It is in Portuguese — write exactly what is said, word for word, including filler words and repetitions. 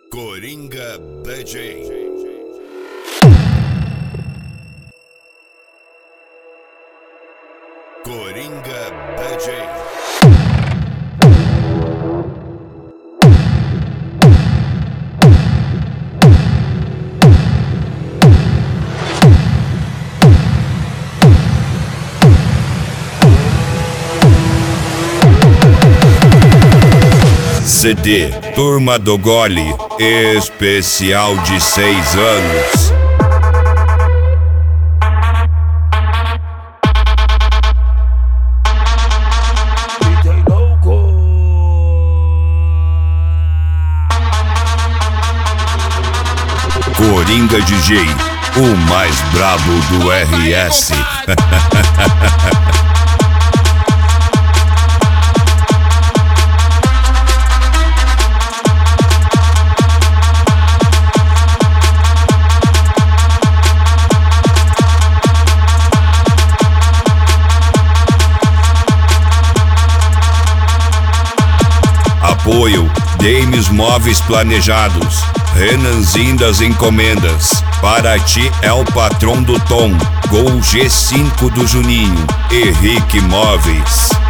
Coringa D J. Coringa D J. C D Turma do Gole, especial de seis anos. D J louco. Coringa D J, o mais brabo do R S. Apoio Games Móveis Planejados, Renanzinho das Encomendas. Para ti é o patrão do Tom, Gol G cinco do Juninho, Henrique Móveis.